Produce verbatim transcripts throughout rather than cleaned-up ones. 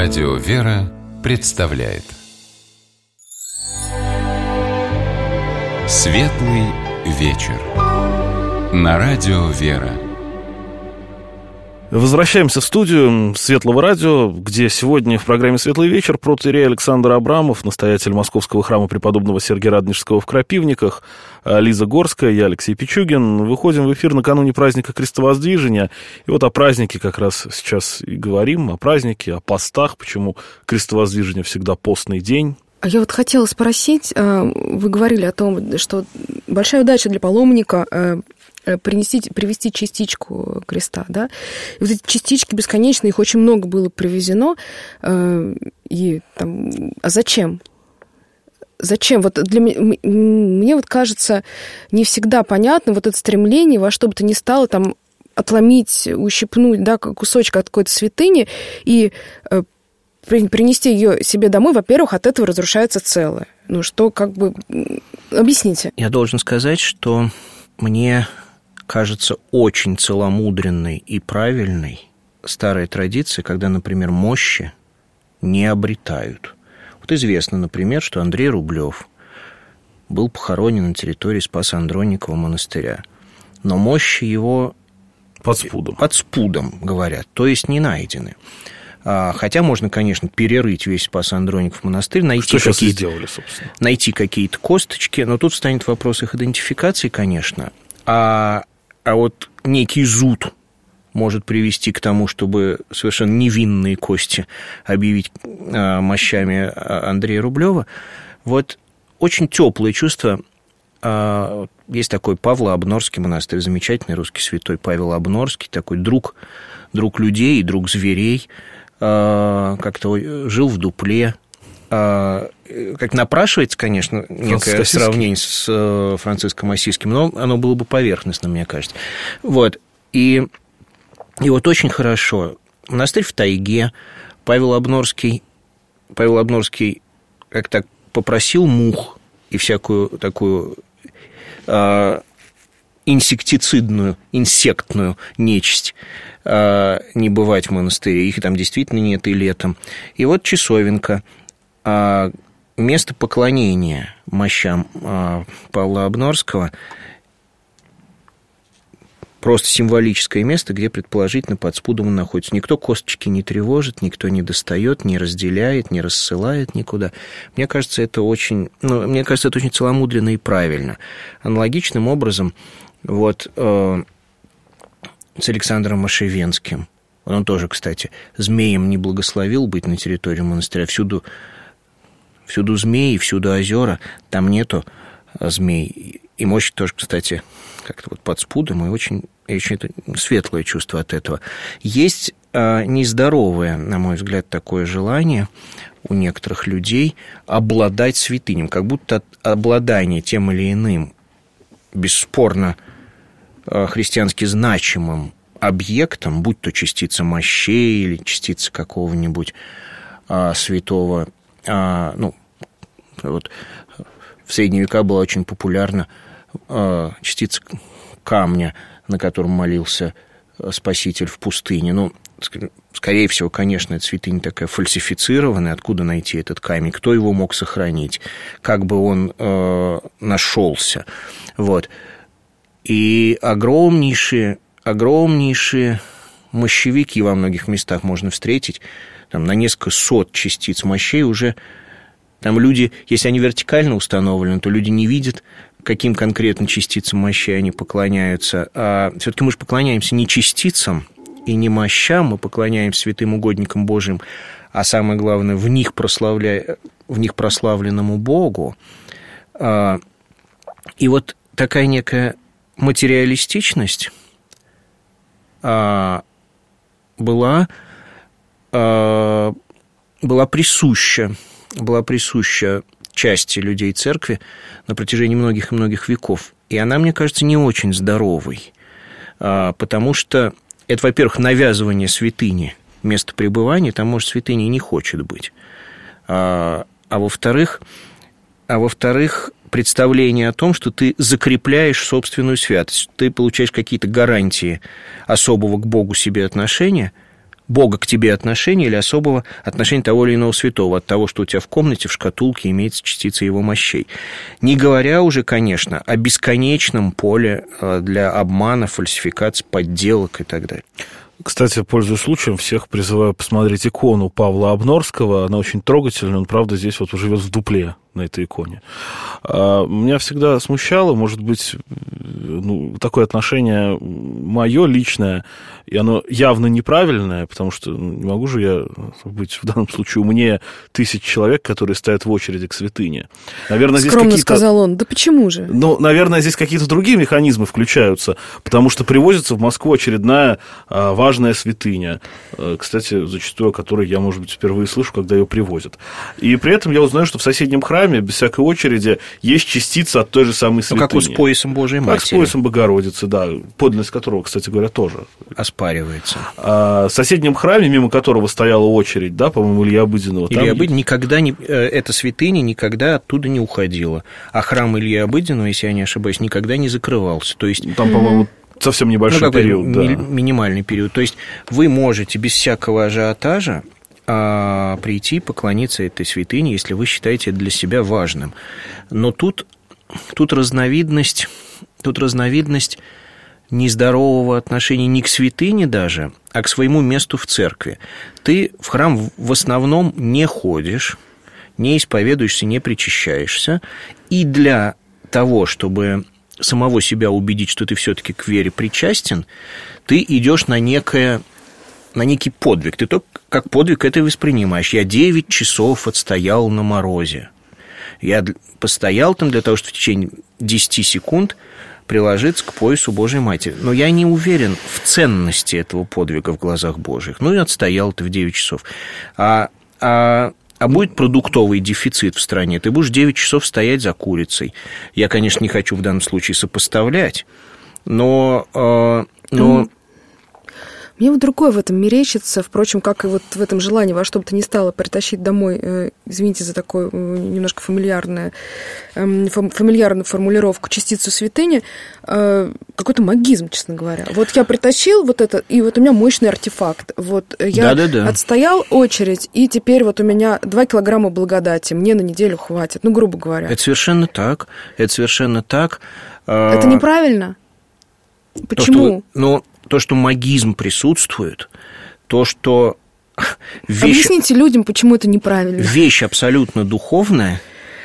Радио «Вера» представляет Светлый вечер на Радио «Вера». Возвращаемся в студию Светлого радио, где сегодня в программе «Светлый вечер» протоиерей Александр Абрамов, настоятель Московского храма преподобного Сергия Радонежского в Крапивниках, Лиза Горская, я Алексей Пичугин. Выходим в эфир накануне праздника Крестовоздвижения. И вот о празднике как раз сейчас и говорим, о празднике, о постах, почему Крестовоздвижение всегда постный день. А я вот хотела спросить, вы говорили о том, что большая удача для паломника принести, привезти частичку креста, да? И вот эти частички бесконечные, их очень много было привезено. И там, а зачем? Зачем? Вот для меня, мне вот кажется, не всегда понятно вот это стремление во что бы то ни стало там отломить, ущипнуть, да, кусочек от какой-то святыни и принести ее себе домой. Во-первых, от этого разрушается целое. Ну, что как бы... Объясните. Я должен сказать, что мне кажется очень целомудренной и правильной старая традиция, когда, например, мощи не обретают. Вот известно, например, что Андрей Рублев был похоронен на территории Спасо-Андроникова монастыря, но мощи его под спудом, под спудом говорят, то есть не найдены. Хотя можно, конечно, перерыть весь Спас-Андроников монастырь, найти какие-то, сделали, собственно? найти какие-то косточки, но тут станет вопрос их идентификации, конечно. А, а вот некий зуд может привести к тому, чтобы совершенно невинные кости объявить а, мощами Андрея Рублева. Вот очень теплое чувство. А, есть такой Павло-Обнорский монастырь, замечательный русский святой Павел Обнорский, такой друг, друг людей и друг зверей, а, как-то жил в дупле. А, как напрашивается, конечно, некое сравнение с Франциском Ассизским, но оно было бы поверхностным, мне кажется. Вот. И, и вот очень хорошо. Монастырь в тайге. Павел Обнорский, Павел Обнорский как-то попросил мух и всякую такую а, инсектицидную, инсектную нечисть а, не бывать в монастыре. Их там действительно нет и летом. И вот часовенка. А место поклонения мощам Павла Обнорского просто символическое место, где, предположительно, под спудом он находится. Никто косточки не тревожит, никто не достает, не разделяет, не рассылает никуда. Мне кажется, это очень, ну, мне кажется, это очень целомудренно и правильно. Аналогичным образом вот э, с Александром Машевенским. Он тоже, кстати, змеем не благословил быть на территории монастыря. Всюду Всюду змеи, всюду озера, там нету змей. И мощь тоже, кстати, как-то вот под спудом, и очень, очень светлое чувство от этого. Есть а, нездоровое, на мой взгляд, такое желание у некоторых людей обладать святынем, как будто обладание тем или иным, бесспорно а, христиански значимым объектом, будь то частица мощей или частица какого-нибудь а, святого. А, ну, вот в средние века была очень популярна а, частица камня, на котором молился Спаситель в пустыне. Ну, скорее всего, конечно, эта святыня такая фальсифицированная. Откуда найти этот камень? Кто его мог сохранить? Как бы он а, нашелся? Вот. И огромнейшие, огромнейшие мощевики во многих местах можно встретить. Там на несколько сот частиц мощей уже, там люди, если они вертикально установлены, то люди не видят, каким конкретно частицам мощей они поклоняются. А все-таки мы же поклоняемся не частицам и не мощам, мы поклоняемся святым угодникам Божьим, а самое главное, в них, прославля... в них прославленному Богу. И вот такая некая материалистичность была... была присуща, была присуща части людей церкви на протяжении многих и многих веков. И она, мне кажется, не очень здоровой, потому что это, во-первых, навязывание святыни, место пребывания, там, может, святыни не хочет быть. А, а во-вторых, а во-вторых, представление о том, что ты закрепляешь собственную святость, ты получаешь какие-то гарантии особого к Богу себе отношения, Бога к тебе отношения или особого отношения того или иного святого от того, что у тебя в комнате, в шкатулке имеется частица его мощей. Не говоря уже, конечно, о бесконечном поле для обмана, фальсификаций, подделок и так далее. Кстати, пользуясь случаем, всех призываю посмотреть икону Павла Обнорского. Она очень трогательная, он, правда, здесь вот живет в дупле на этой иконе. А меня всегда смущало, может быть, ну, такое отношение мое личное, и оно явно неправильное, потому что не могу же я быть в данном случае умнее тысяч человек, которые стоят в очереди к святыне. Наверное, здесь скромно какие-то... сказал он. Да почему же? Ну, наверное, здесь какие-то другие механизмы включаются, потому что привозится в Москву очередная а, важная святыня, а, кстати, зачастую о которой я, может быть, впервые слышу, когда ее привозят. И при этом я узнаю, что в соседнем храме без всякой очереди есть частица от той же самой святыни. Ну, как вот с поясом Божией Матери. Как с поясом Богородицы, да, подлинность которого, кстати говоря, тоже оспаривается. А в соседнем храме, мимо которого стояла очередь, да, по-моему, Ильи Обыденного. Ильи Обыденного никогда не... Эта святыня никогда оттуда не уходила. А храм Ильи Обыденного, если я не ошибаюсь, никогда не закрывался. То есть... Там, по-моему, совсем небольшой ну, период. Ми- да. Минимальный период. То есть вы можете без всякого ажиотажа а, прийти поклониться этой святыне, если вы считаете это для себя важным. Но тут, тут разновидность, тут разновидность нездорового отношения не к святыне даже, а к своему месту в церкви. Ты в храм в основном не ходишь, не исповедуешься, не причащаешься, и для того, чтобы самого себя убедить, что ты все-таки к вере причастен, ты идешь на некое, на некий подвиг. Ты только как подвиг это воспринимаешь. Я девять часов отстоял на морозе. Я постоял там для того, чтобы в течение десяти секунд приложиться к поясу Божией Матери. Но я не уверен в ценности этого подвига в глазах Божьих. Ну и отстоял ты в девять часов. А, а, а будет продуктовый дефицит в стране, ты будешь девять часов стоять за курицей. Я, конечно, не хочу в данном случае сопоставлять, но... Э, но... Мне вот другое в этом мерещится, впрочем, как и вот в этом желании во что бы то ни стало притащить домой, э, извините за такую э, немножко фамильярную, э, фамильярную формулировку, частицу святыни, э, какой-то магизм, честно говоря. Вот я притащил вот это, и вот у меня мощный артефакт. Вот я Да-да-да. отстоял очередь, и теперь вот у меня два килограмма благодати, мне на неделю хватит, ну, грубо говоря. Это совершенно так, это совершенно так. Это неправильно? Почему? То, что, ну, то, что магизм присутствует, то, что вещь... Объясните людям, почему это неправильно. Вещь абсолютно духовная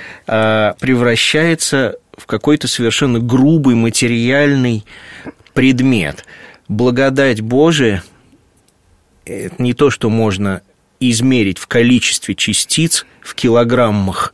превращается в какой-то совершенно грубый материальный предмет. Благодать Божия – это не то, что можно измерить в количестве частиц, в килограммах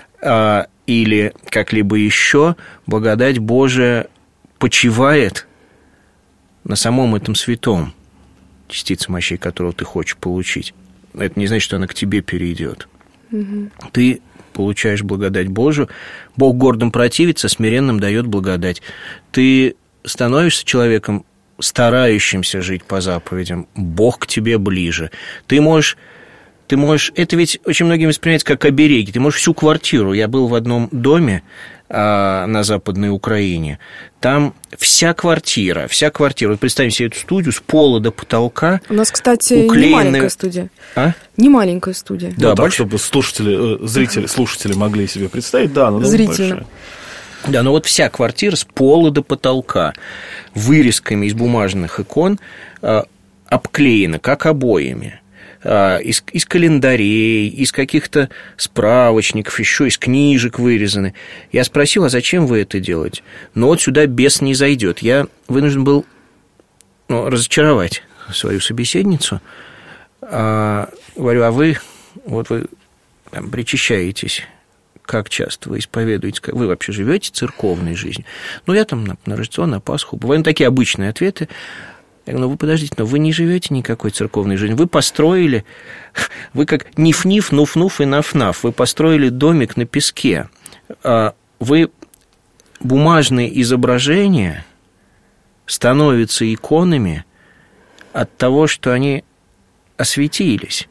или как-либо еще. Благодать Божия почивает на самом этом святом, частица мощей которого ты хочешь получить. Это не значит, что она к тебе перейдет. Угу. Ты получаешь благодать Божию. Бог гордым противится, смиренным дает благодать. Ты становишься человеком, старающимся жить по заповедям. Бог к тебе ближе. Ты можешь... Ты можешь... Это ведь очень многим воспринимается как обереги. Ты можешь всю квартиру... Я был в одном доме а, на Западной Украине. Там вся квартира, вся квартира... Вот представим себе эту студию с пола до потолка. У нас, кстати, уклеенные... не маленькая студия. А? Не маленькая студия. Да, да так, чтобы слушатели, зрители, слушатели могли себе представить. Да, но зрительно. Большая. Да, но вот вся квартира с пола до потолка вырезками из бумажных икон а, обклеена, как обоями. Из, из календарей, из каких-то справочников, еще из книжек вырезаны. Я спросил, а зачем вы это делаете? Но вот сюда бес не зайдет. Я вынужден был ну, разочаровать свою собеседницу. А, говорю, а вы, вот вы там, причащаетесь, как часто вы исповедуете, как вы вообще живете церковной жизнью? Ну, я там на, на Рождество, на Пасху. Бывают такие обычные ответы. Я говорю, ну вы подождите, но вы не живете никакой церковной жизнью. Вы построили, вы как ниф-ниф, нуф-нуф и наф-наф, вы построили домик на песке. Вы бумажные изображения становятся иконами от того, что они осветились.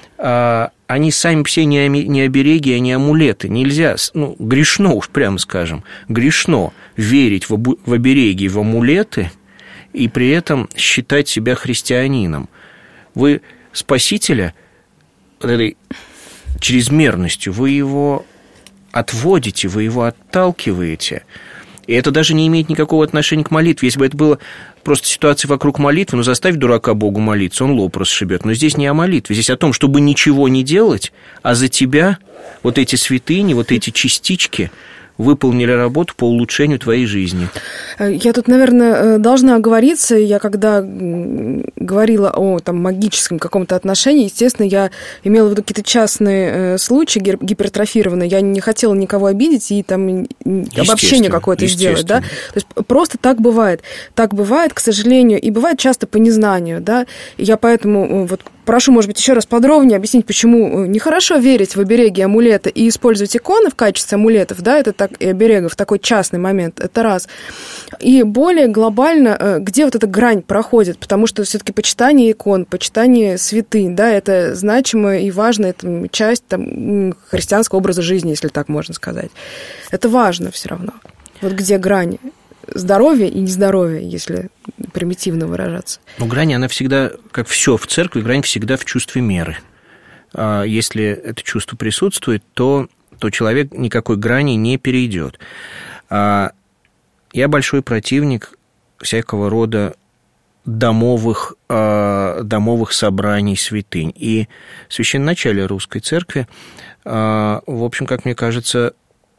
Они сами все не обереги, а не амулеты. Нельзя, ну, грешно уж прямо скажем, грешно верить в обереги, в амулеты, и при этом считать себя христианином. Вы Спасителя вот этой чрезмерностью, вы его отводите, вы его отталкиваете. И это даже не имеет никакого отношения к молитве. Если бы это было просто ситуация вокруг молитвы, ну, заставь дурака Богу молиться, он лоб расшибет. Но здесь не о молитве, здесь о том, чтобы ничего не делать, а за тебя вот эти святыни, вот эти частички выполнили работу по улучшению твоей жизни. Я тут, наверное, должна оговориться. Я когда говорила о там, магическом каком-то отношении, естественно, я имела в виду какие-то частные случаи гипертрофированные. Я не хотела никого обидеть и там обобщение какое-то сделать. Да? То есть просто так бывает. Так бывает, к сожалению, и бывает часто по незнанию. Да? И я поэтому вот прошу, может быть, еще раз подробнее объяснить, почему нехорошо верить в обереги, амулеты и использовать иконы в качестве амулетов, да, это так, и оберегов, такой частный момент, это раз. И более глобально, где вот эта грань проходит, потому что все-таки почитание икон, почитание святынь, да, это значимая и важная это часть там, христианского образа жизни, если так можно сказать. Это важно все равно. Вот где грань здоровья и нездоровья, если примитивно выражаться. Ну, грань, она всегда, как все в церкви, грань всегда в чувстве меры. Если это чувство присутствует, то, то человек никакой грани не перейдет. Я большой противник всякого рода домовых, домовых собраний святынь. И священноначалие русской церкви, в общем, как мне кажется,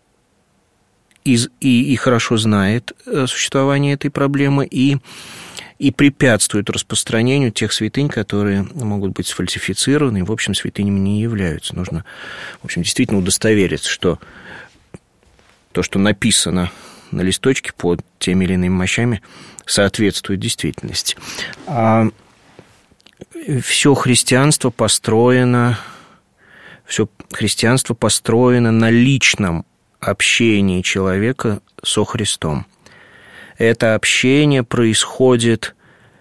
И, и, и хорошо знает существование этой проблемы и, и препятствует распространению тех святынь, которые могут быть сфальсифицированы и, в общем, святынями не являются. Нужно, в общем, действительно удостовериться, что то, что написано на листочке под теми или иными мощами, соответствует действительности. А все христианство построено, все христианство построено на личном общение человека со Христом. Это общение происходит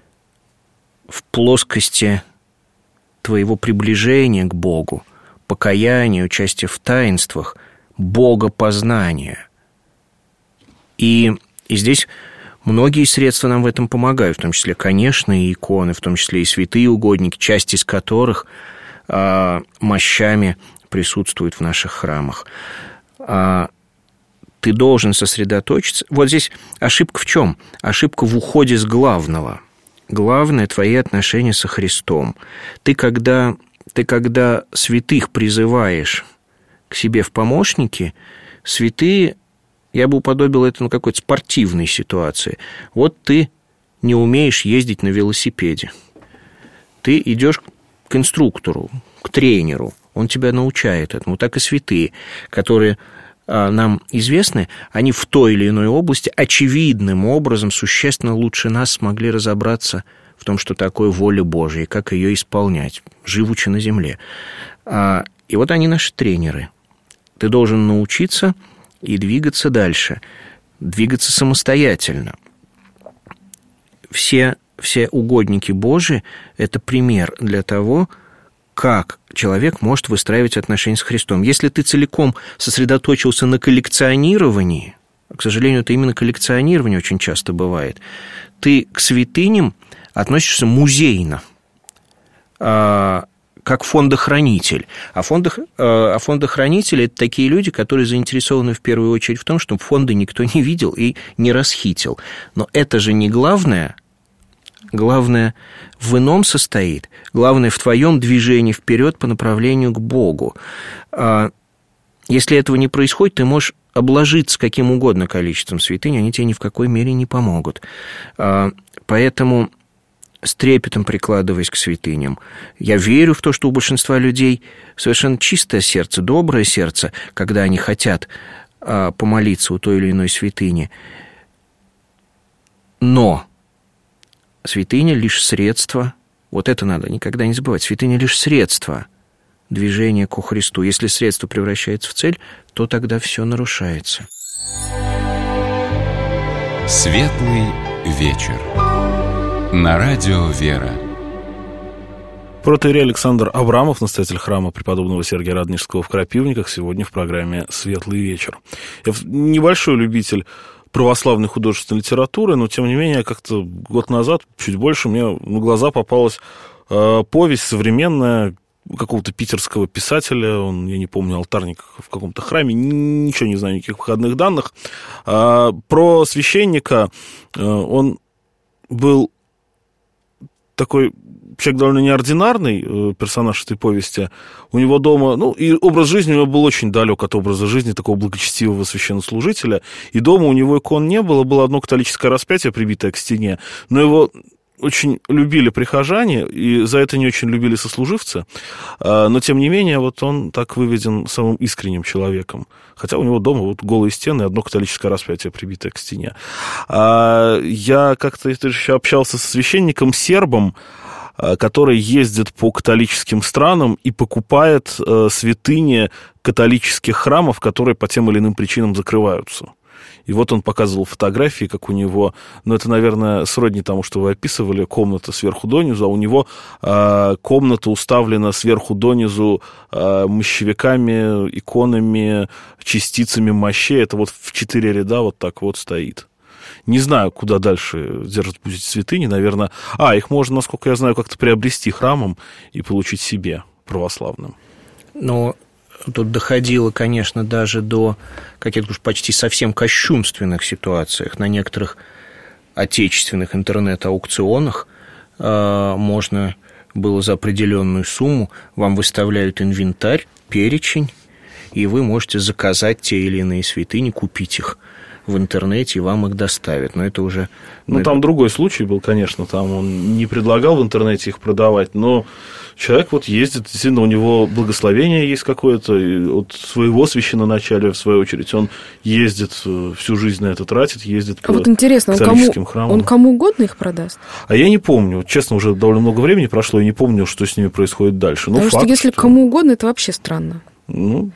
в плоскости твоего приближения к Богу, покаяния, участия в таинствах, богопознания. И, и здесь многие средства нам в этом помогают, в том числе, конечно, и иконы, в том числе и святые угодники, часть из которых а, мощами присутствуют в наших храмах. Ты должен сосредоточиться. Вот здесь ошибка в чем? Ошибка в уходе с главного. Главное – твои отношения со Христом. Ты когда, ты когда святых призываешь к себе в помощники, святые, я бы уподобил это на какой-то спортивной ситуации. Вот ты не умеешь ездить на велосипеде. Ты идешь к инструктору, к тренеру, он тебя научает этому. Так и святые, которые нам известны, они в той или иной области очевидным образом существенно лучше нас смогли разобраться в том, что такое воля Божия, и как ее исполнять, живучи на земле. И вот они наши тренеры. Ты должен научиться и двигаться дальше, двигаться самостоятельно. Все, все угодники Божии – это пример для того, как человек может выстраивать отношения с Христом. Если ты целиком сосредоточился на коллекционировании, к сожалению, это именно коллекционирование очень часто бывает, ты к святыням относишься музейно, как фондохранитель. А, фондох, а фондохранители – это такие люди, которые заинтересованы в первую очередь в том, чтобы фонды никто не видел и не расхитил. Но это же не главное. Главное в ином состоит. Главное в твоем движении вперед по направлению к Богу. Если этого не происходит, ты можешь обложиться каким угодно количеством святынь, они тебе ни в какой мере не помогут. Поэтому с трепетом прикладываясь к святыням. Я верю в то, что у большинства людей совершенно чистое сердце, доброе сердце, когда они хотят помолиться у той или иной святыни. Но святыня лишь средство, вот это надо никогда не забывать, святыня лишь средство движения ко Христу. Если средство превращается в цель, то тогда все нарушается. Светлый вечер. На радио «Вера». Протоиерей Александр Абрамов, настоятель храма преподобного Сергия Радонежского в Крапивниках, сегодня в программе «Светлый вечер». Я небольшой любитель православной художественной литературы, но, тем не менее, как-то год назад, чуть больше, мне на глаза попалась повесть современная какого-то питерского писателя, он, я не помню, алтарник в каком-то храме, ничего не знаю, никаких выходных данных, про священника. Он был такой человек довольно неординарный, персонаж этой повести. У него дома, ну, и образ жизни у него был очень далек от образа жизни такого благочестивого священнослужителя, и дома у него икон не было, было одно католическое распятие, прибитое к стене, но его очень любили прихожане, и за это не очень любили сослуживцы, но, тем не менее, вот он так выведен самым искренним человеком, хотя у него дома вот голые стены и одно католическое распятие, прибитое к стене. Я как-то еще общался со священником сербом, который ездит по католическим странам и покупает святыни католических храмов, которые по тем или иным причинам закрываются. И вот он показывал фотографии, как у него, ну, это, наверное, сродни тому, что вы описывали, комната сверху донизу, а у него э, комната уставлена сверху донизу э, мощевиками, иконами, частицами мощей. Это вот в четыре ряда вот так вот стоит. Не знаю, куда дальше держат будете святыни, наверное. А, их можно, насколько я знаю, как-то приобрести храмом и получить себе православным. Но тут доходило, конечно, даже до каких-то уж почти совсем кощунственных ситуациях. На некоторых отечественных интернет-аукционах э, можно было за определенную сумму, вам выставляют инвентарь, перечень, и вы можете заказать те или иные святыни, купить их в интернете, и вам их доставят. Но это уже... Ну, там другой случай был, конечно, там он не предлагал в интернете их продавать, но человек вот ездит, действительно, у него благословение есть какое-то, и от своего священноначалия, в свою очередь, он ездит, всю жизнь на это тратит, ездит по а вот интересно, католическим он кому, храмам. Он кому угодно их продаст? А я не помню, честно, уже довольно много времени прошло, и не помню, что с ними происходит дальше. Потому ну, что факт, если что... кому угодно, это вообще странно. Ну...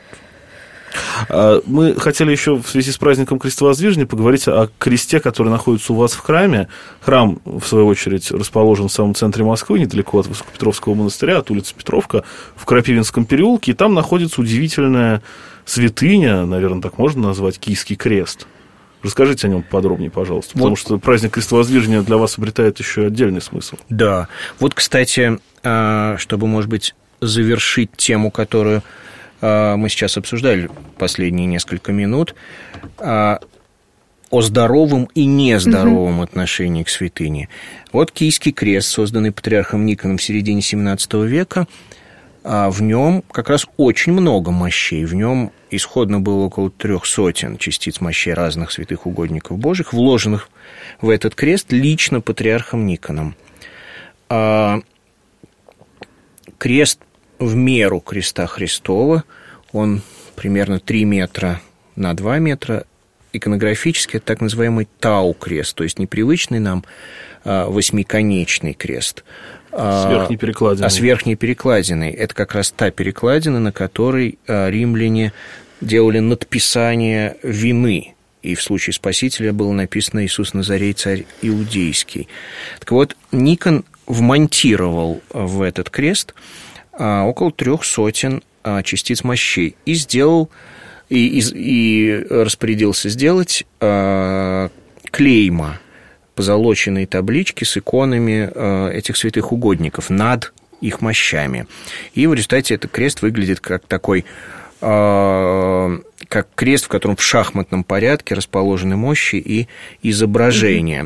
Мы хотели еще в связи с праздником Крестовоздвижения поговорить о кресте, который находится у вас в храме. Храм, в свою очередь, расположен в самом центре Москвы, недалеко от Высокопетровского монастыря, от улицы Петровка, в Крапивинском переулке. И там находится удивительная святыня, наверное, так можно назвать, Киевский крест. Расскажите о нем подробнее, пожалуйста, потому вот. что праздник Крестовоздвижения для вас обретает еще отдельный смысл. Да. Вот, кстати, чтобы, может быть, завершить тему, которую мы сейчас обсуждали последние несколько минут, о здоровом и нездоровом угу. отношении к святыне. Вот Киевский крест, созданный патриархом Никоном в середине семнадцатого века, в нем как раз очень много мощей. В нем исходно было около трех сотен частиц мощей разных святых угодников Божьих, вложенных в этот крест лично патриархом Никоном. Крест в меру креста Христова, он примерно три метра на два метра. Иконографически это так называемый тау-крест, то есть непривычный нам а, восьмиконечный крест. С верхней перекладиной. А с верхней перекладиной. Это как раз та перекладина, на которой а, римляне делали надписание вины. И в случае Спасителя было написано «Иисус Назарей, царь иудейский». Так вот, Никон вмонтировал в этот крест около трех сотен частиц мощей и сделал, и, и, и распорядился сделать клейма, позолоченные таблички с иконами этих святых угодников над их мощами. И в результате этот крест выглядит как такой, как крест, в котором в шахматном порядке расположены мощи и изображения.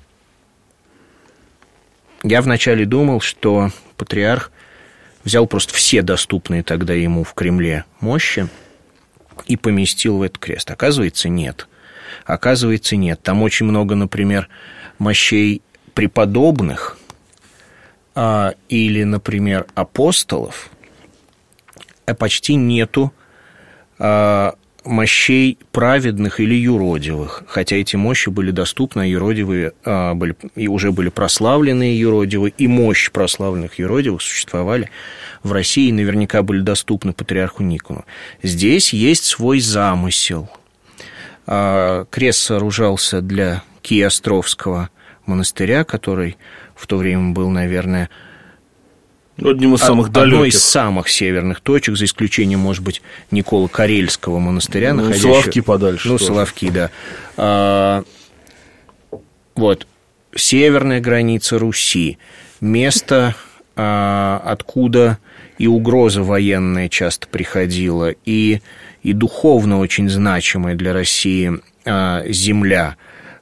Я вначале думал, что патриарх взял просто все доступные тогда ему в Кремле мощи и поместил в этот крест. Оказывается, нет. Оказывается, нет. Там очень много, например, мощей преподобных а, или, например, апостолов, а почти нету а, мощей праведных или юродивых, хотя эти мощи были доступны, а юродивые а, были, и уже были прославленные юродивые, и мощь прославленных юродивых существовали в России, и наверняка были доступны патриарху Никону. Здесь есть свой замысел. А, крест сооружался для Киево-Островского монастыря, который в то время был, наверное, одним из самых далеких. Одной из самых северных точек, за исключением, может быть, Никола-Карельского монастыря. Ну, находящего... Соловки подальше. Ну, тоже. Соловки, да. А, вот, северная граница Руси, место откуда и угроза военная часто приходила, и, и духовно очень значимая для России земля,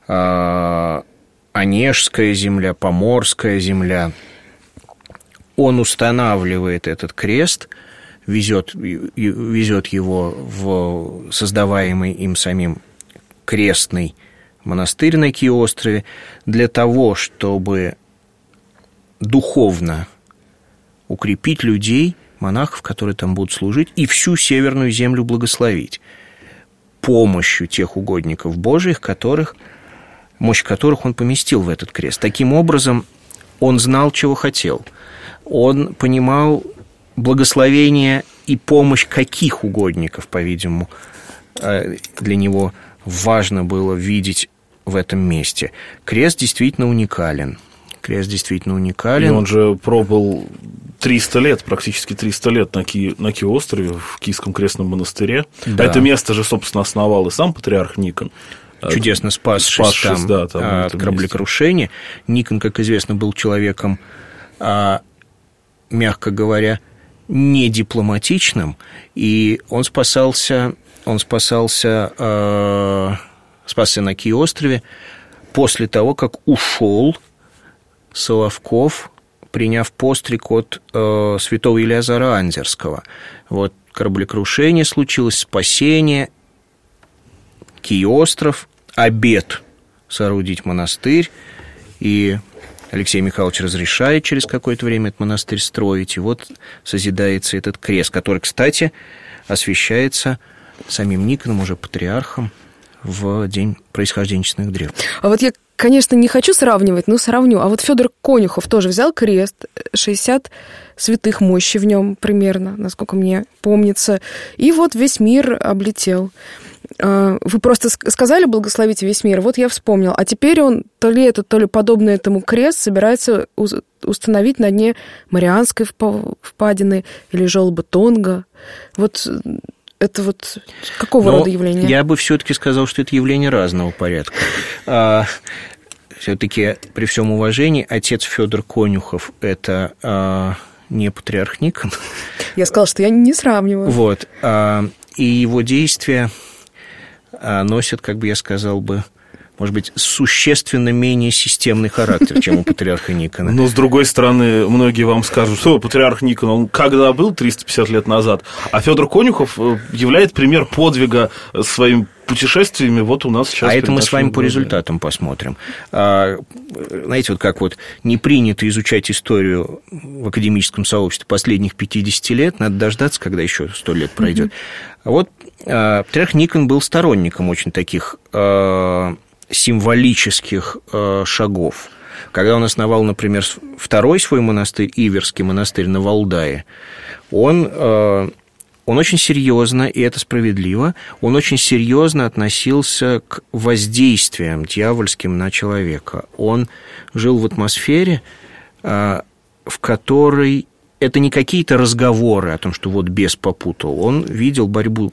Онежская земля, Поморская земля. Он устанавливает этот крест, везет, везет его в создаваемый им самим крестный монастырь на Киеострове для того, чтобы духовно укрепить людей, монахов, которые там будут служить, и всю Северную землю благословить помощью тех угодников Божиих, которых, мощь которых он поместил в этот крест. Таким образом, он знал, чего хотел. Он понимал благословение и помощь каких угодников, по-видимому, для него важно было видеть в этом месте. Крест действительно уникален. Крест действительно уникален. И он же пробыл триста лет, практически триста лет на, Ки... на Киеострове, в Киевском крестном монастыре. Да. Это место же, собственно, основал и сам патриарх Никон. Чудесно спасшись, спасшись там, да, там, от кораблекрушения. Никон, как известно, был человеком, мягко говоря, не дипломатичным, и он спасался, он спасался, э, спасся на Киеострове после того, как ушел Соловков, приняв постриг от э, святого Илиазара Анзерского. Вот кораблекрушение случилось, спасение, Киеостров, обет соорудить монастырь, и Алексей Михайлович разрешает через какое-то время этот монастырь строить, и вот созидается этот крест, который, кстати, освящается самим Никоном, уже патриархом, в день происхожденческих древ. А вот я, конечно, не хочу сравнивать, но сравню. А вот Федор Конюхов тоже взял крест, шестьдесят святых мощи в нем примерно, насколько мне помнится, и вот весь мир облетел. Вы просто сказали «благословите весь мир», вот я вспомнил. А теперь он то ли это, то ли подобное этому крест собирается установить на дне Марианской впадины или желоба Тонга. Вот это вот какого Но рода явление? Я бы все-таки сказал, что это явление разного порядка. А, все-таки, при всем уважении, отец Федор Конюхов – это а, не патриарх Никон. Я сказала, что я не сравниваю. Вот. А, и его действия носят, как бы я сказал бы, может быть, существенно менее системный характер, чем у патриарха Никона. Но, с другой стороны, многие вам скажут, что патриарх Никон, он когда был, триста пятьдесят лет назад, а Федор Конюхов являет пример подвига своими путешествиями вот у нас сейчас. А это мы с вами по результатам посмотрим. Знаете, вот как вот не принято изучать историю в академическом сообществе последних пятидесяти лет, надо дождаться, когда еще сто лет пройдет. А вот патриарх Никон был сторонником очень таких символических шагов. Когда он основал, например, второй свой монастырь, Иверский монастырь на Валдае, он, он очень серьезно, и это справедливо, он очень серьезно относился к воздействиям дьявольским на человека. Он жил в атмосфере, в которой это не какие-то разговоры о том, что вот бес попутал. Он видел борьбу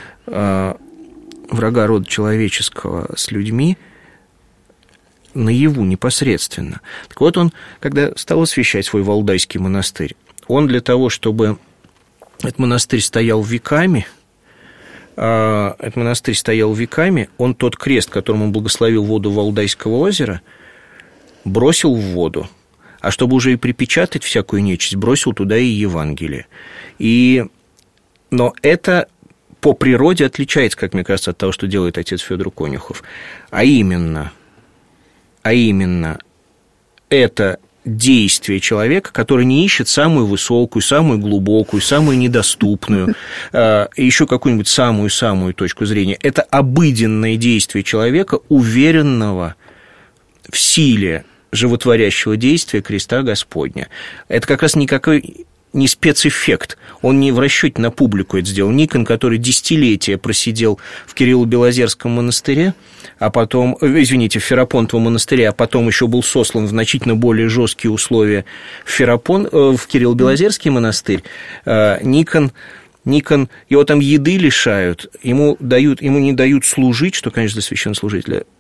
врага рода человеческого с людьми наяву, непосредственно. Так вот, он, когда стал освящать свой Валдайский монастырь, он для того, чтобы этот монастырь стоял веками, этот монастырь стоял веками, он тот крест, которым он благословил воду Валдайского озера, бросил в воду, а чтобы уже и припечатать всякую нечисть, бросил туда и Евангелие. И... Но это по природе отличается, как мне кажется, от того, что делает отец Федор Конюхов. А именно, а именно, это действие человека, который не ищет самую высокую, самую глубокую, самую недоступную, еще какую-нибудь самую-самую точку зрения. Это обыденное действие человека, уверенного в силе животворящего действия креста Господня. Это как раз никакой... не спецэффект, он не в расчете на публику это сделал. Никон, который десятилетия просидел в Кирилло-Белозерском монастыре, а потом, извините, в Ферапонтовом монастыре, а потом еще был сослан в значительно более жесткие условия в, Ферапон, в Кирилло-Белозерский монастырь, Никон, Никон, его там еды лишают, ему, дают, ему не дают служить, что, конечно, для священнослужителя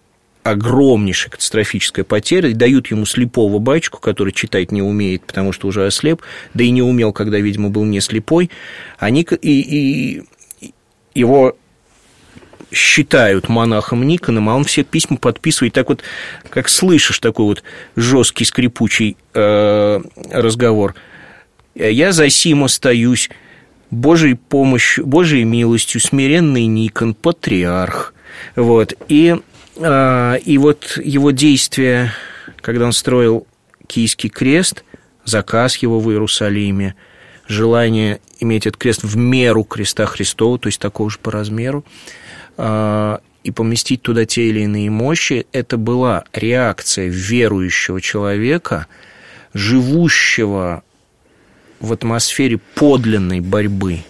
огромнейшая катастрофическая потеря, и дают ему слепого батюшку, который читать не умеет, потому что уже ослеп, да и не умел, когда, видимо, был не слепой, они и, и его считают монахом Никоном, а он все письма подписывает, так вот, как слышишь такой вот жесткий, скрипучий э, разговор. «Я за сим остаюсь, Божьей помощью, Божьей милостью, смиренный Никон, патриарх». Вот. И, э, и вот его действия, когда он строил Киевский крест, заказ его в Иерусалиме, желание иметь этот крест в меру креста Христова, то есть такого же по размеру, и поместить туда те или иные мощи, это была реакция верующего человека, живущего в атмосфере подлинной борьбы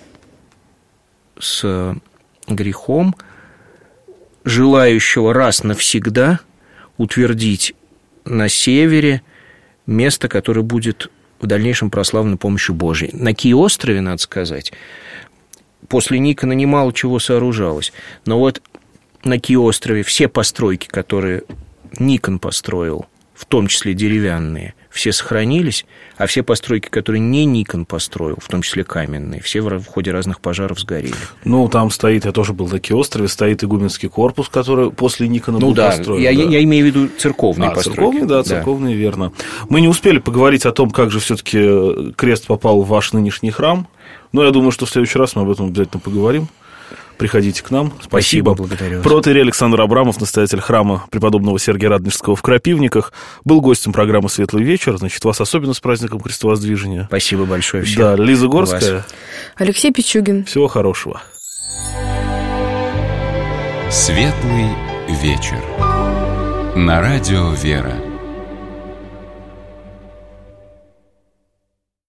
с грехом, желающего раз навсегда утвердить на севере место, которое будет в дальнейшем прославлено помощью Божией. На Киев-острове, надо сказать, после Никона немало чего сооружалось. Но вот на Киев-острове все постройки, которые Никон построил, в том числе деревянные, все сохранились, а все постройки, которые не Никон построил, в том числе каменные, все в ходе разных пожаров сгорели. Ну, там стоит, я тоже был на Киев-острове, стоит игуменский корпус, который после Никона ну, был да, построен. Я, да, я имею в виду церковные а, постройки. Церковные, да, церковные, да. Верно. Мы не успели поговорить о том, как же все-таки крест попал в ваш нынешний храм, но я думаю, что в следующий раз мы об этом обязательно поговорим. Приходите к нам. Спасибо. Спасибо, благодарю вас. Протоиерей Александр Абрамов, настоятель храма преподобного Сергия Радонежского в Крапивниках, был гостем программы «Светлый вечер». Значит, вас особенно с праздником Крестовоздвижения. Спасибо большое всем. Да, Лиза Горская. Алексей Пичугин. Всего хорошего. «Светлый вечер» на радио «Вера».